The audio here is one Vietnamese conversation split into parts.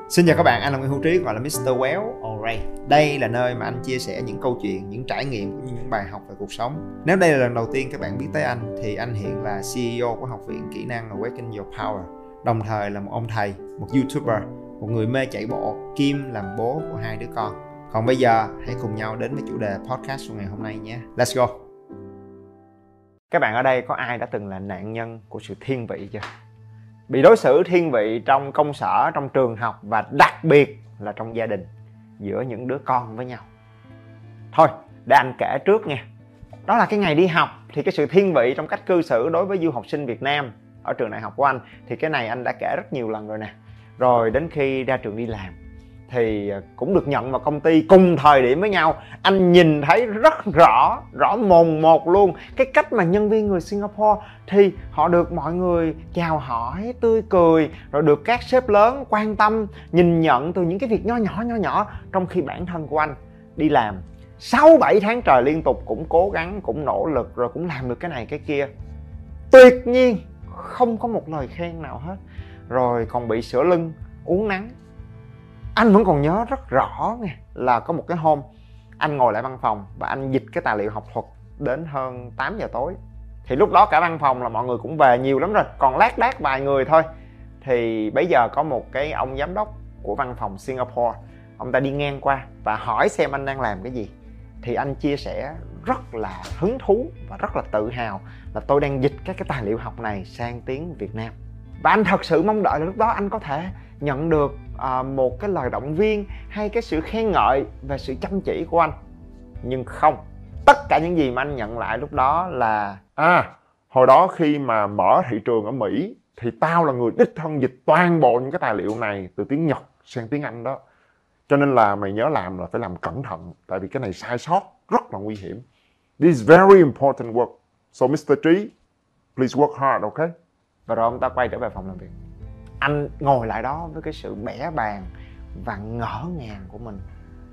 Xin chào các bạn, anh là Nguyễn Hữu Trí, gọi là Mr. Well Alright. Đây là nơi mà anh chia sẻ những câu chuyện, những trải nghiệm cũng như những bài học về cuộc sống. Nếu đây là lần đầu tiên các bạn biết tới anh thì anh hiện là CEO của Học viện Kỹ năng Awaken Your Power, đồng thời là một ông thầy, một YouTuber, một người mê chạy bộ, kiêm làm bố của 2 đứa con. Còn bây giờ hãy cùng nhau đến với chủ đề podcast của ngày hôm nay nhé. Let's go. Các bạn ở đây có ai đã từng là nạn nhân của sự thiên vị chưa? Bị đối xử thiên vị trong công sở, trong trường học và đặc biệt là trong gia đình, giữa những đứa con với nhau. Thôi, để anh kể trước nha. Đó là cái ngày đi học thì cái sự thiên vị trong cách cư xử đối với du học sinh Việt Nam ở trường đại học của anh thì cái này anh đã kể rất nhiều lần rồi nè. Rồi đến khi ra trường đi làm thì cũng được nhận vào công ty cùng thời điểm với nhau. Anh nhìn thấy rất rõ mồn một luôn cái cách mà nhân viên người Singapore thì họ được mọi người chào hỏi tươi cười, rồi được các sếp lớn quan tâm, nhìn nhận từ những cái việc nho nhỏ, trong khi bản thân của anh đi làm 6-7 tháng trời liên tục cũng cố gắng, cũng nỗ lực, rồi cũng làm được cái này cái kia, tuyệt nhiên không có một lời khen nào hết, rồi còn bị sửa lưng, uốn nắn. Anh vẫn còn nhớ rất rõ nha, là có một cái hôm anh ngồi lại văn phòng và anh dịch cái tài liệu học thuật đến hơn 8 giờ tối. Thì lúc đó cả văn phòng là mọi người cũng về nhiều lắm rồi, còn lác đác vài người thôi. Thì bây giờ có một cái ông giám đốc của văn phòng Singapore, ông ta đi ngang qua và hỏi xem anh đang làm cái gì. Thì anh chia sẻ rất là hứng thú và rất là tự hào là tôi đang dịch các cái tài liệu học này sang tiếng Việt Nam. Và anh thật sự mong đợi là lúc đó anh có thể nhận được một cái lời động viên hay cái sự khen ngợi về sự chăm chỉ của anh. Nhưng không, tất cả những gì mà anh nhận lại lúc đó là hồi đó khi mà mở thị trường ở Mỹ thì tao là người đích thân dịch toàn bộ những cái tài liệu này từ tiếng Nhật sang tiếng Anh đó. Cho nên là mày nhớ làm là phải làm cẩn thận, tại vì cái này sai sót rất là nguy hiểm. This is very important work. So Mr. Trí, please work hard, okay? Và rồi ông ta quay trở về phòng làm việc. Anh ngồi lại đó với cái sự bẽ bàng và ngỡ ngàng của mình.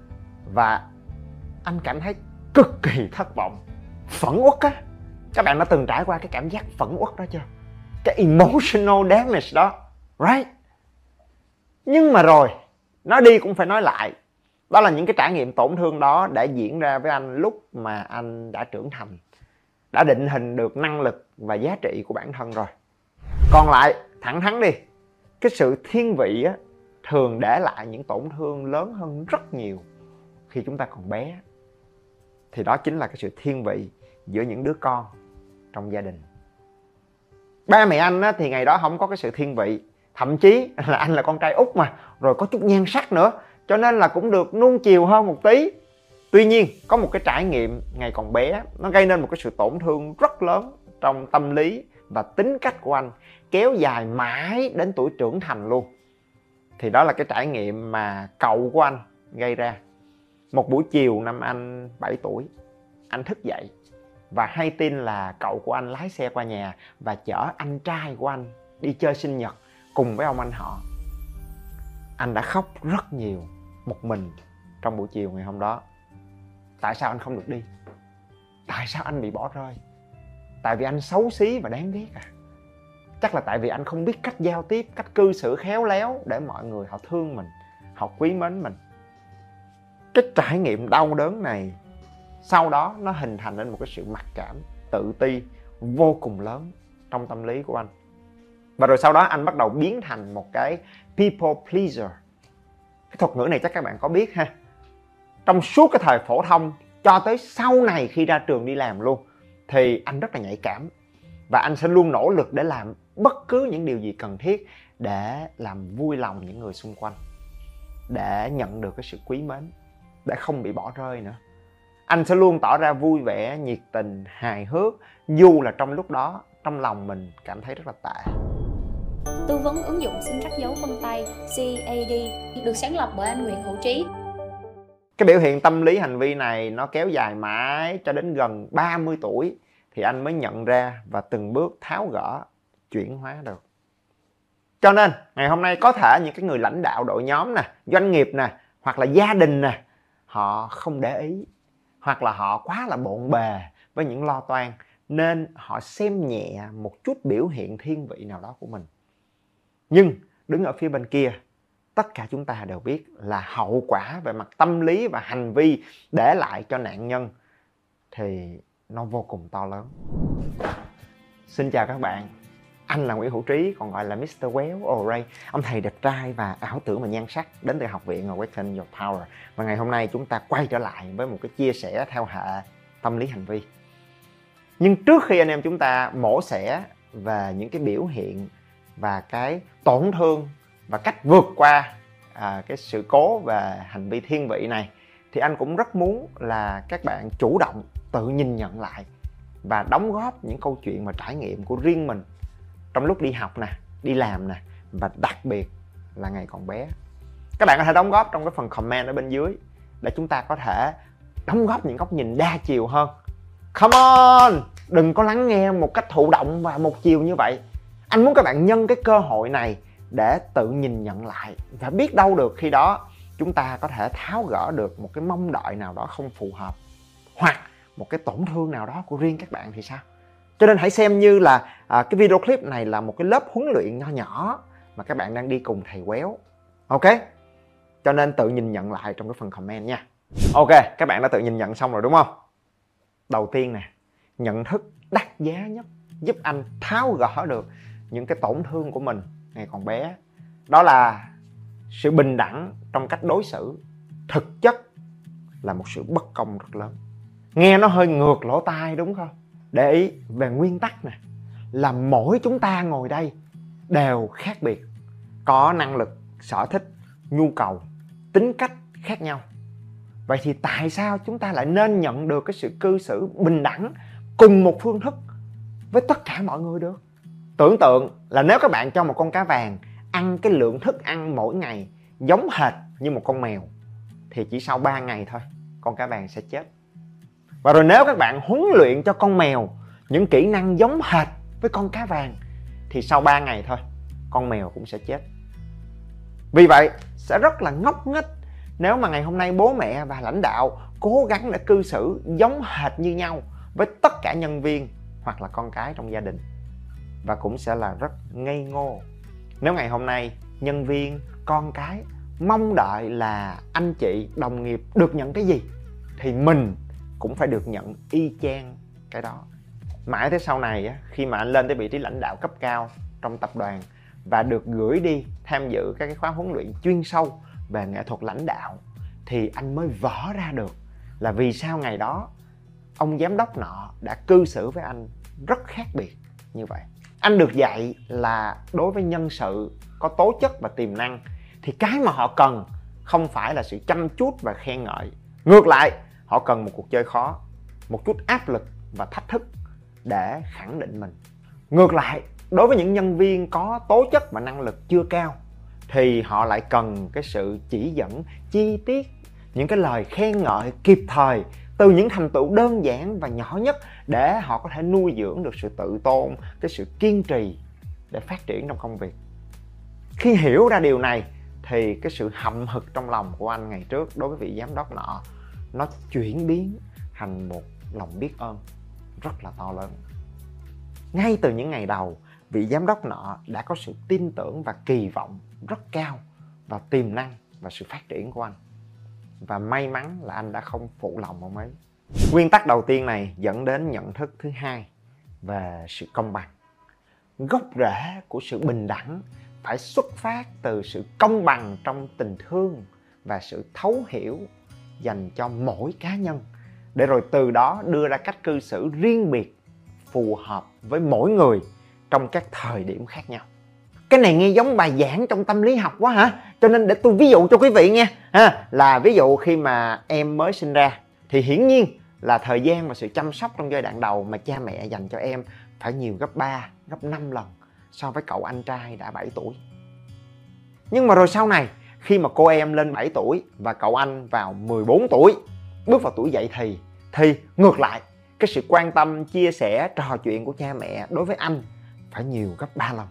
Và anh cảm thấy cực kỳ thất vọng, phẫn uất á. Các bạn đã từng trải qua cái cảm giác phẫn uất đó chưa? Cái emotional damage đó, right? Nhưng mà rồi, nói đi cũng phải nói lại. Đó là những cái trải nghiệm tổn thương đó đã diễn ra với anh lúc mà anh đã trưởng thành, đã định hình được năng lực và giá trị của bản thân rồi. Còn lại, thẳng thắn đi, cái sự thiên vị á, thường để lại những tổn thương lớn hơn rất nhiều khi chúng ta còn bé. Thì đó chính là cái sự thiên vị giữa những đứa con trong gia đình. Ba mẹ anh á, thì ngày đó không có cái sự thiên vị. Thậm chí là anh là con trai út mà, rồi có chút nhan sắc nữa, cho nên là cũng được nuông chiều hơn một tí. Tuy nhiên, có một cái trải nghiệm ngày còn bé, nó gây nên một cái sự tổn thương rất lớn trong tâm lý và tính cách của anh, kéo dài mãi đến tuổi trưởng thành luôn. Thì đó là cái trải nghiệm mà cậu của anh gây ra. Một buổi chiều năm anh 7 tuổi, anh thức dậy và hay tin là cậu của anh lái xe qua nhà và chở anh trai của anh đi chơi sinh nhật cùng với ông anh họ. Anh đã khóc rất nhiều một mình trong buổi chiều ngày hôm đó. Tại sao anh không được đi? Tại sao anh bị bỏ rơi? Tại vì anh xấu xí và đáng ghét à? Chắc là tại vì anh không biết cách giao tiếp, cách cư xử khéo léo để mọi người họ thương mình, họ quý mến mình. Cái trải nghiệm đau đớn này sau đó nó hình thành nên một cái sự mặc cảm, tự ti vô cùng lớn trong tâm lý của anh. Và rồi sau đó anh bắt đầu biến thành một cái people pleaser. Cái thuật ngữ này chắc các bạn có biết ha. Trong suốt cái thời phổ thông cho tới sau này khi ra trường đi làm luôn thì anh rất là nhạy cảm. Và anh sẽ luôn nỗ lực để làm bất cứ những điều gì cần thiết để làm vui lòng những người xung quanh, để nhận được cái sự quý mến, để không bị bỏ rơi nữa. Anh sẽ luôn tỏ ra vui vẻ, nhiệt tình, hài hước, dù là trong lúc đó trong lòng mình cảm thấy rất là tệ. Tư vấn ứng dụng sinh trắc dấu vân tay CAD được sáng lập bởi anh Nguyễn Hữu Trí. Cái biểu hiện tâm lý hành vi này nó kéo dài mãi cho đến gần 30 tuổi thì anh mới nhận ra và từng bước tháo gỡ, chuyển hóa được. Cho nên ngày hôm nay có thể những cái người lãnh đạo đội nhóm nè, doanh nghiệp nè, hoặc là gia đình nè, họ không để ý, hoặc là họ quá là bộn bề với những lo toan, nên họ xem nhẹ một chút biểu hiện thiên vị nào đó của mình. Nhưng đứng ở phía bên kia tất cả chúng ta đều biết là hậu quả về mặt tâm lý và hành vi để lại cho nạn nhân thì nó vô cùng to lớn. Xin chào các bạn, anh là Nguyễn Hữu Trí, còn gọi là Mr. Well O'Ray, ông thầy đẹp trai và ảo tưởng và nhan sắc đến từ học viện Awaken Your Power. Và ngày hôm nay chúng ta quay trở lại với một cái chia sẻ theo hệ tâm lý hành vi. Nhưng trước khi anh em chúng ta mổ xẻ về những cái biểu hiện và cái tổn thương và cách vượt qua cái sự cố về hành vi thiên vị này, thì anh cũng rất muốn là các bạn chủ động tự nhìn nhận lại và đóng góp những câu chuyện và trải nghiệm của riêng mình trong lúc đi học nè, đi làm nè, và đặc biệt là ngày còn bé. Các bạn có thể đóng góp trong cái phần comment ở bên dưới để chúng ta có thể đóng góp những góc nhìn đa chiều hơn. Come on, đừng có lắng nghe một cách thụ động và một chiều như vậy. Anh muốn các bạn nhân cái cơ hội này để tự nhìn nhận lại, và biết đâu được khi đó chúng ta có thể tháo gỡ được một cái mong đợi nào đó không phù hợp, hoặc một cái tổn thương nào đó của riêng các bạn thì sao. Cho nên hãy xem như là cái video clip này là một cái lớp huấn luyện nho nhỏ mà các bạn đang đi cùng thầy Quéo. Ok? Cho nên tự nhìn nhận lại trong cái phần comment nha. Ok, các bạn đã tự nhìn nhận xong rồi đúng không? Đầu tiên nè, nhận thức đắt giá nhất giúp anh tháo gỡ được những cái tổn thương của mình ngày còn bé, đó là sự bình đẳng trong cách đối xử thực chất là một sự bất công rất lớn. Nghe nó hơi ngược lỗ tai đúng không? Để ý về nguyên tắc nè, là mỗi chúng ta ngồi đây đều khác biệt, có năng lực, sở thích, nhu cầu, tính cách khác nhau. Vậy thì tại sao chúng ta lại nên nhận được cái sự cư xử bình đẳng cùng một phương thức với tất cả mọi người được? Tưởng tượng là nếu các bạn cho một con cá vàng ăn cái lượng thức ăn mỗi ngày giống hệt như một con mèo, thì chỉ sau 3 ngày thôi con cá vàng sẽ chết. Và rồi nếu các bạn huấn luyện cho con mèo những kỹ năng giống hệt với con cá vàng, thì sau 3 ngày thôi con mèo cũng sẽ chết. Vì vậy sẽ rất là ngốc nghếch nếu mà ngày hôm nay bố mẹ và lãnh đạo cố gắng để cư xử giống hệt như nhau với tất cả nhân viên hoặc là con cái trong gia đình. Và cũng sẽ là rất ngây ngô nếu ngày hôm nay nhân viên, con cái mong đợi là anh chị, đồng nghiệp được nhận cái gì thì mình cũng phải được nhận y chang cái đó. Mãi tới sau này khi mà anh lên tới vị trí lãnh đạo cấp cao trong tập đoàn và được gửi đi tham dự các cái khóa huấn luyện chuyên sâu về nghệ thuật lãnh đạo, thì anh mới vỡ ra được là vì sao ngày đó ông giám đốc nọ đã cư xử với anh rất khác biệt như vậy. Anh được dạy là đối với nhân sự có tố chất và tiềm năng thì cái mà họ cần không phải là sự chăm chút và khen ngợi. Ngược lại, họ cần một cuộc chơi khó, một chút áp lực và thách thức để khẳng định mình. Ngược lại, đối với những nhân viên có tố chất và năng lực chưa cao thì họ lại cần cái sự chỉ dẫn chi tiết, những cái lời khen ngợi kịp thời từ những thành tựu đơn giản và nhỏ nhất để họ có thể nuôi dưỡng được sự tự tôn, cái sự kiên trì để phát triển trong công việc. Khi hiểu ra điều này thì cái sự hậm hực trong lòng của anh ngày trước đối với vị giám đốc nọ nó chuyển biến thành một lòng biết ơn rất là to lớn. Ngay từ những ngày đầu, vị giám đốc nọ đã có sự tin tưởng và kỳ vọng rất cao vào tiềm năng và sự phát triển của anh. Và may mắn là anh đã không phụ lòng ông ấy. Nguyên tắc đầu tiên này dẫn đến nhận thức thứ hai về sự công bằng. Gốc rễ của sự bình đẳng phải xuất phát từ sự công bằng trong tình thương và sự thấu hiểu dành cho mỗi cá nhân, để rồi từ đó đưa ra cách cư xử riêng biệt phù hợp với mỗi người trong các thời điểm khác nhau. Cái này nghe giống bài giảng trong tâm lý học quá hả? Cho nên để tôi ví dụ cho quý vị nghe. Là ví dụ khi mà em mới sinh ra thì hiển nhiên là thời gian và sự chăm sóc trong giai đoạn đầu mà cha mẹ dành cho em phải nhiều gấp 3, gấp 5 lần so với cậu anh trai đã 7 tuổi. Nhưng mà rồi sau này, khi mà cô em lên 7 tuổi và cậu anh vào 14 tuổi, bước vào tuổi dậy thì ngược lại, cái sự quan tâm, chia sẻ, trò chuyện của cha mẹ đối với anh phải nhiều gấp 3 lần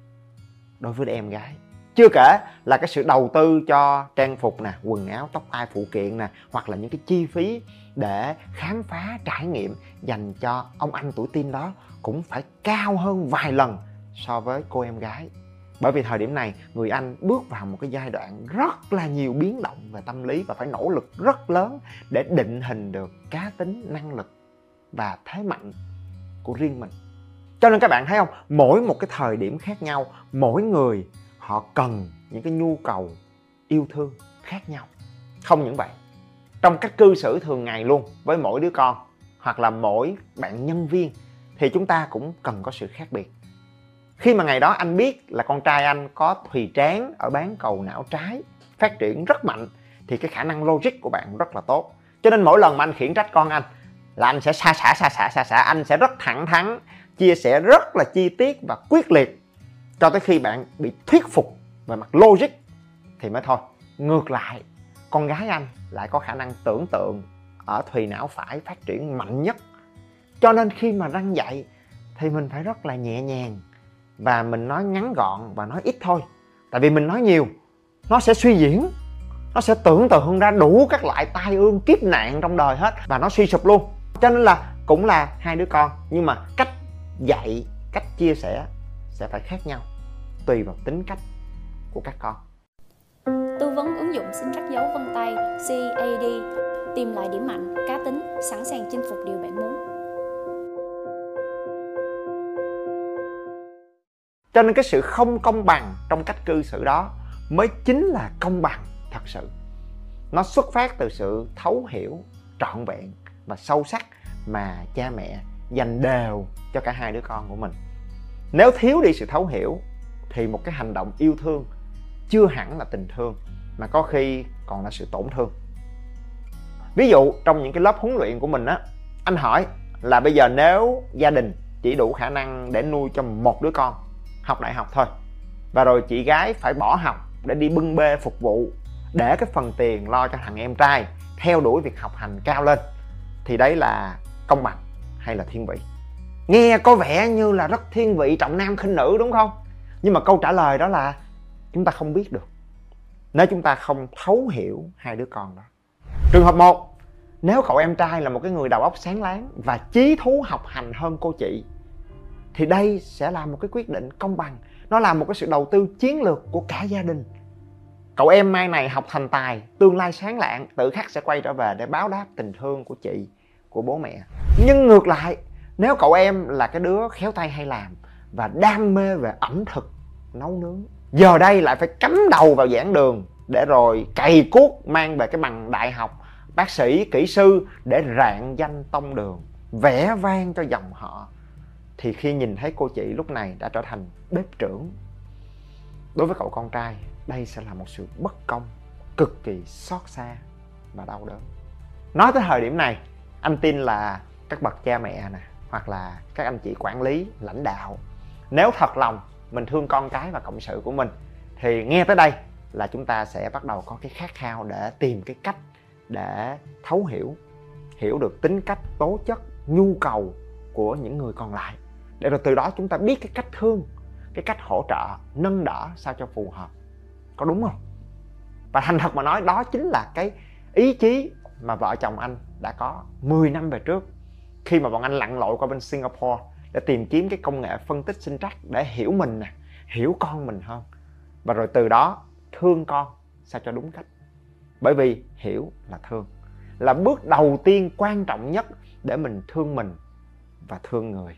đối với em gái. Chưa kể là cái sự đầu tư cho trang phục nè, quần áo, tóc tai, phụ kiện nè, hoặc là những cái chi phí để khám phá, trải nghiệm dành cho ông anh tuổi teen đó cũng phải cao hơn vài lần so với cô em gái. Bởi vì thời điểm này người anh bước vào một cái giai đoạn rất là nhiều biến động về tâm lý và phải nỗ lực rất lớn để định hình được cá tính, năng lực và thế mạnh của riêng mình. Cho nên các bạn thấy không, mỗi một cái thời điểm khác nhau, mỗi người họ cần những cái nhu cầu yêu thương khác nhau. Không những vậy, trong cách cư xử thường ngày luôn với mỗi đứa con hoặc là mỗi bạn nhân viên thì chúng ta cũng cần có sự khác biệt. Khi mà ngày đó anh biết là con trai anh có thùy trán ở bán cầu não trái, phát triển rất mạnh, thì cái khả năng logic của bạn rất là tốt. Cho nên mỗi lần mà anh khiển trách con anh là anh sẽ xả, anh sẽ rất thẳng thắn, chia sẻ rất là chi tiết và quyết liệt, cho tới khi bạn bị thuyết phục về mặt logic thì mới thôi. Ngược lại, con gái anh lại có khả năng tưởng tượng ở thùy não phải phát triển mạnh nhất. Cho nên khi mà răn dạy thì mình phải rất là nhẹ nhàng và mình nói ngắn gọn và nói ít thôi. Tại vì mình nói nhiều, nó sẽ suy diễn, nó sẽ tưởng tượng ra đủ các loại tai ương kiếp nạn trong đời hết và nó suy sụp luôn. Cho nên là cũng là hai đứa con, nhưng mà cách dạy, cách chia sẻ sẽ phải khác nhau tùy vào tính cách của các con. Tư vấn ứng dụng sinh trắc dấu vân tay CAD, tìm lại điểm mạnh, cá tính, sẵn sàng chinh phục điều bạn muốn. Cho nên cái sự không công bằng trong cách cư xử đó mới chính là công bằng thật sự. Nó xuất phát từ sự thấu hiểu trọn vẹn và sâu sắc mà cha mẹ dành đều cho cả hai đứa con của mình. Nếu thiếu đi sự thấu hiểu thì một cái hành động yêu thương chưa hẳn là tình thương, mà có khi còn là sự tổn thương. Ví dụ trong những cái lớp huấn luyện của mình á, anh hỏi là bây giờ nếu gia đình chỉ đủ khả năng để nuôi cho một đứa con học đại học thôi, và rồi chị gái phải bỏ học để đi bưng bê phục vụ, để cái phần tiền lo cho thằng em trai theo đuổi việc học hành cao lên, thì đấy là công bằng hay là thiên vị? Nghe có vẻ như là rất thiên vị, trọng nam khinh nữ đúng không? Nhưng mà câu trả lời đó là chúng ta không biết được nếu chúng ta không thấu hiểu hai đứa con đó. Trường hợp 1, nếu cậu em trai là một cái người đầu óc sáng láng và chí thú học hành hơn cô chị, thì đây sẽ là một cái quyết định công bằng. Nó là một cái sự đầu tư chiến lược của cả gia đình. Cậu em mai này học thành tài, tương lai sáng lạng, tự khắc sẽ quay trở về để báo đáp tình thương của chị, của bố mẹ. Nhưng ngược lại, nếu cậu em là cái đứa khéo tay hay làm và đam mê về ẩm thực, nấu nướng, giờ đây lại phải cắm đầu vào giảng đường để rồi cày cuốc mang về cái bằng đại học, bác sĩ, kỹ sư để rạng danh tông đường, vẽ vang cho dòng họ, thì khi nhìn thấy cô chị lúc này đã trở thành bếp trưởng, đối với cậu con trai, đây sẽ là một sự bất công, cực kỳ xót xa và đau đớn. Nói tới thời điểm này, anh tin là các bậc cha mẹ nè, hoặc là các anh chị quản lý, lãnh đạo, nếu thật lòng mình thương con cái và cộng sự của mình, thì nghe tới đây là chúng ta sẽ bắt đầu có cái khát khao để tìm cái cách để thấu hiểu được tính cách, tố chất, nhu cầu của những người còn lại, để rồi từ đó chúng ta biết cái cách thương, cái cách hỗ trợ, nâng đỡ sao cho phù hợp. Có đúng không? Và thành thật mà nói, đó chính là cái ý chí mà vợ chồng anh đã có 10 năm về trước, khi mà bọn anh lặn lội qua bên Singapore để tìm kiếm cái công nghệ phân tích sinh trắc để hiểu mình nè, hiểu con mình hơn, và rồi từ đó thương con sao cho đúng cách. Bởi vì hiểu là thương, là bước đầu tiên quan trọng nhất để mình thương mình và thương người.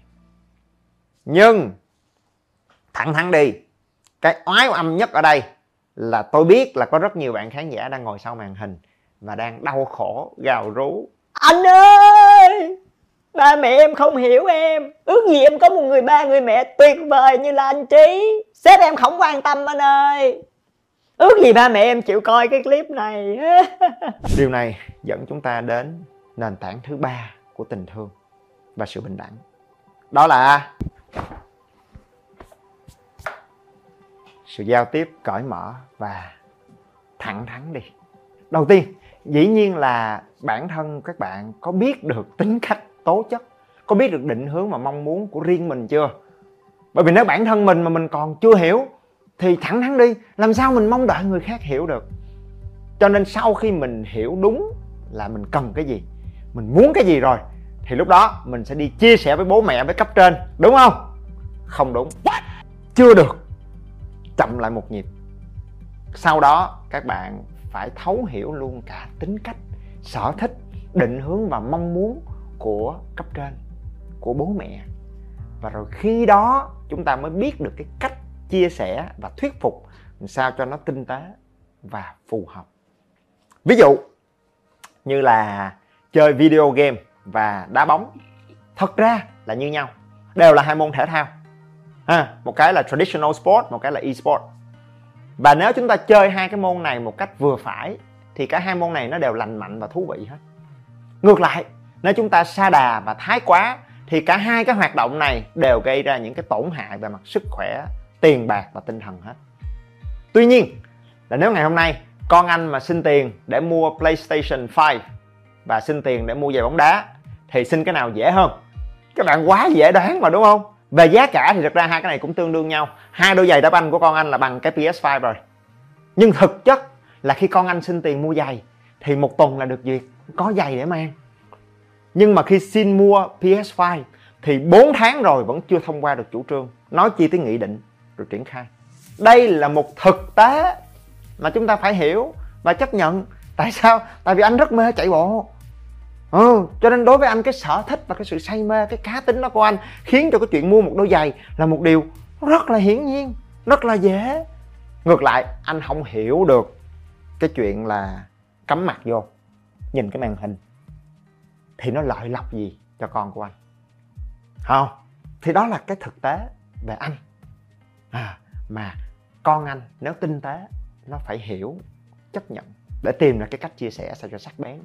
Nhưng thẳng thắn đi, cái oái âm nhất ở đây là tôi biết là có rất nhiều bạn khán giả đang ngồi sau màn hình và đang đau khổ gào rú: anh ơi, ba mẹ em không hiểu em, ước gì em có một người ba người mẹ tuyệt vời như là anh Trí, sếp em không quan tâm anh ơi, ước gì ba mẹ em chịu coi cái clip này. Điều này dẫn chúng ta đến nền tảng thứ 3 của tình thương và sự bình đẳng. Đó là sự giao tiếp cởi mở và thẳng thắn đi. Đầu tiên, dĩ nhiên là bản thân các bạn có biết được tính cách, tố chất, có biết được định hướng và mong muốn của riêng mình chưa? Bởi vì nếu bản thân mình mà mình còn chưa hiểu thì thẳng thắn đi, làm sao mình mong đợi người khác hiểu được. Cho nên sau khi mình hiểu đúng là mình cần cái gì, mình muốn cái gì rồi, thì lúc đó mình sẽ đi chia sẻ với bố mẹ, với cấp trên, đúng không? Không đúng, chưa được. chậm lại một nhịp. Sau đó các bạn phải thấu hiểu luôn cả tính cách, sở thích, định hướng và mong muốn của cấp trên, của bố mẹ. Và rồi khi đó chúng ta mới biết được cái cách chia sẻ và thuyết phục sao cho nó tinh tế và phù hợp. Ví dụ như là chơi video game và đá bóng, thật ra là như nhau, đều là hai môn thể thao. Một cái là traditional sport, một cái là e-sport. Và nếu chúng ta chơi hai cái môn này một cách vừa phải thì cả hai môn này nó đều lành mạnh và thú vị hết. Ngược lại, nếu chúng ta sa đà và thái quá thì cả hai cái hoạt động này đều gây ra những cái tổn hại về mặt sức khỏe, tiền bạc và tinh thần hết. Tuy nhiên là nếu ngày hôm nay con anh mà xin tiền để mua PlayStation 5 và xin tiền để mua giày bóng đá thì xin cái nào dễ hơn? Các bạn quá dễ đoán mà, đúng không? Về giá cả thì thực ra hai cái này cũng tương đương nhau. Hai đôi giày đá banh của con anh là bằng cái PS5 rồi. Nhưng thực chất là khi con anh xin tiền mua giày thì một tuần là được duyệt, có giày để mang. Nhưng mà khi xin mua PS5 thì 4 tháng rồi vẫn chưa thông qua được chủ trương, nói chi tới nghị định rồi triển khai. Đây là một thực tế mà chúng ta phải hiểu và chấp nhận. Tại sao? Tại vì anh rất mê chạy bộ. Cho nên đối với anh, cái sở thích và cái sự say mê, cái cá tính đó của anh khiến cho cái chuyện mua một đôi giày là một điều rất là hiển nhiên, rất là dễ. Ngược lại, anh không hiểu được cái chuyện là cắm mặt vô nhìn cái màn hình thì nó lợi lộc gì cho con của anh. Không, thì đó là cái thực tế về anh. Mà con anh nếu tinh tế, nó phải hiểu, chấp nhận để tìm ra cái cách chia sẻ sao cho sắc bén.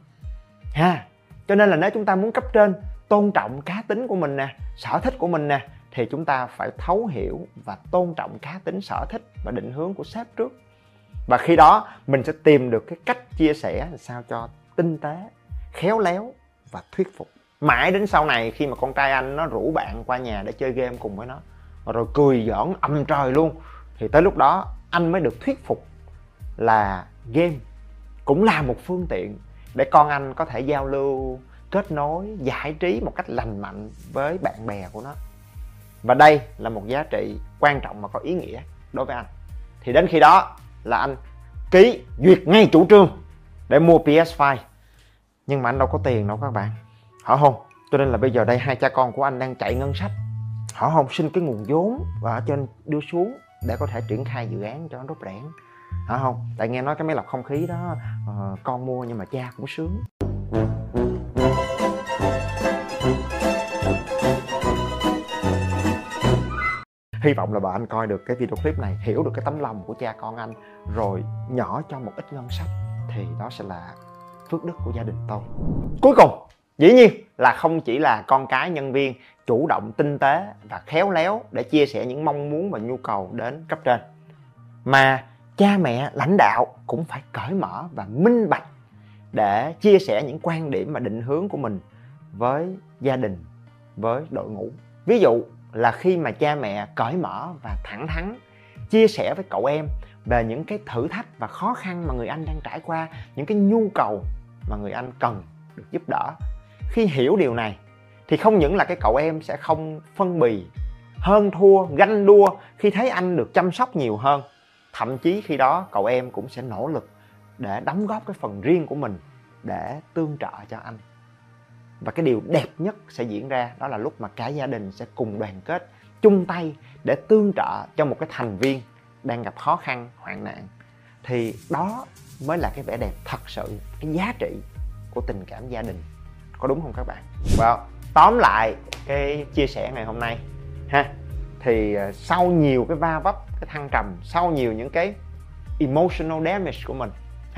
Cho nên là nếu chúng ta muốn cấp trên tôn trọng cá tính của mình nè, sở thích của mình nè, thì chúng ta phải thấu hiểu và tôn trọng cá tính, sở thích và định hướng của sếp trước. Và khi đó mình sẽ tìm được cái cách chia sẻ sao cho tinh tế, khéo léo và thuyết phục. Mãi đến sau này khi mà con trai anh nó rủ bạn qua nhà để chơi game cùng với nó, rồi cười giỡn âm trời luôn, thì tới lúc đó anh mới được thuyết phục là game cũng là một phương tiện để con anh có thể giao lưu, kết nối, giải trí một cách lành mạnh với bạn bè của nó. Và đây là một giá trị quan trọng và có ý nghĩa đối với anh. Thì đến khi đó là anh ký duyệt ngay chủ trương để mua PS5. Nhưng mà anh đâu có tiền đâu các bạn, hả không? Cho nên là bây giờ đây hai cha con của anh đang chạy ngân sách, hả không? Xin cái nguồn vốn và ở trên đưa xuống để có thể triển khai dự án cho nó rốt rẽn, hả không? Tại nghe nói cái máy lọc không khí đó con mua nhưng mà cha cũng sướng. Hy vọng là bà anh coi được cái video clip này, hiểu được cái tấm lòng của cha con anh, rồi nhỏ cho một ít ngân sách, thì đó sẽ là phước đức của gia đình tôi. Cuối cùng, dĩ nhiên là không chỉ là con cái nhân viên chủ động, tinh tế và khéo léo để chia sẻ những mong muốn và nhu cầu đến cấp trên, mà cha mẹ lãnh đạo cũng phải cởi mở và minh bạch để chia sẻ những quan điểm và định hướng của mình với gia đình, với đội ngũ. Ví dụ là khi mà cha mẹ cởi mở và thẳng thắn chia sẻ với cậu em về những cái thử thách và khó khăn mà người anh đang trải qua, những cái nhu cầu mà người anh cần được giúp đỡ. Khi hiểu điều này thì không những là cái cậu em sẽ không phân bì, hơn thua, ganh đua khi thấy anh được chăm sóc nhiều hơn. Thậm chí khi đó cậu em cũng sẽ nỗ lực để đóng góp cái phần riêng của mình để tương trợ cho anh. Và cái điều đẹp nhất sẽ diễn ra đó là lúc mà cả gia đình sẽ cùng đoàn kết, chung tay để tương trợ cho một cái thành viên đang gặp khó khăn, hoạn nạn. Thì đó mới là cái vẻ đẹp thật sự, cái giá trị của tình cảm gia đình. Có đúng không các bạn? Tóm lại cái chia sẻ ngày hôm nay thì sau nhiều cái va vấp, cái thăng trầm, sau nhiều những cái emotional damage của mình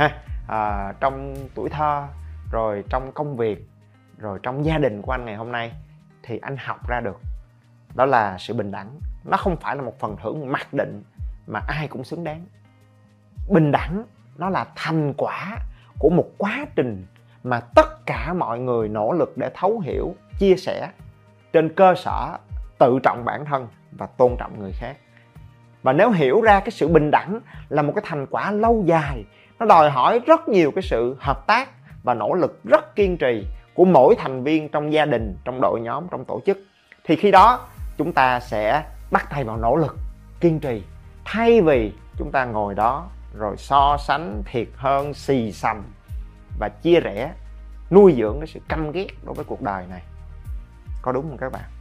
trong tuổi thơ, rồi trong công việc, rồi trong gia đình của anh ngày hôm nay, thì anh học ra được đó là sự bình đẳng nó không phải là một phần thưởng mặc định mà ai cũng xứng đáng. Bình đẳng nó là thành quả của một quá trình mà tất cả mọi người nỗ lực để thấu hiểu, chia sẻ trên cơ sở tự trọng bản thân và tôn trọng người khác. Và nếu hiểu ra cái sự bình đẳng là một cái thành quả lâu dài, nó đòi hỏi rất nhiều cái sự hợp tác và nỗ lực rất kiên trì của mỗi thành viên trong gia đình, trong đội nhóm, trong tổ chức, thì khi đó chúng ta sẽ bắt tay vào nỗ lực, kiên trì Thay vì chúng ta ngồi đó rồi so sánh thiệt hơn, xì xầm và chia rẽ, nuôi dưỡng cái sự căm ghét đối với cuộc đời này. Có đúng không các bạn?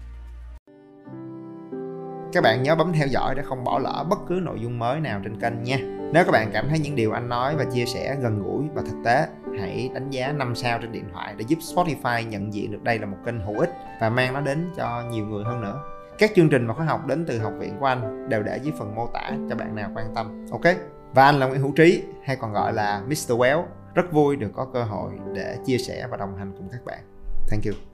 Các bạn nhớ bấm theo dõi để không bỏ lỡ bất cứ nội dung mới nào trên kênh nha. Nếu các bạn cảm thấy những điều anh nói và chia sẻ gần gũi và thực tế, hãy đánh giá 5 sao trên điện thoại để giúp Spotify nhận diện được đây là một kênh hữu ích và mang nó đến cho nhiều người hơn nữa. Các chương trình và khóa học đến từ học viện của anh đều để dưới phần mô tả cho bạn nào quan tâm. Ok? Và anh là Nguyễn Hữu Trí, hay còn gọi là Mr. Well. Rất vui được có cơ hội để chia sẻ và đồng hành cùng các bạn. Thank you.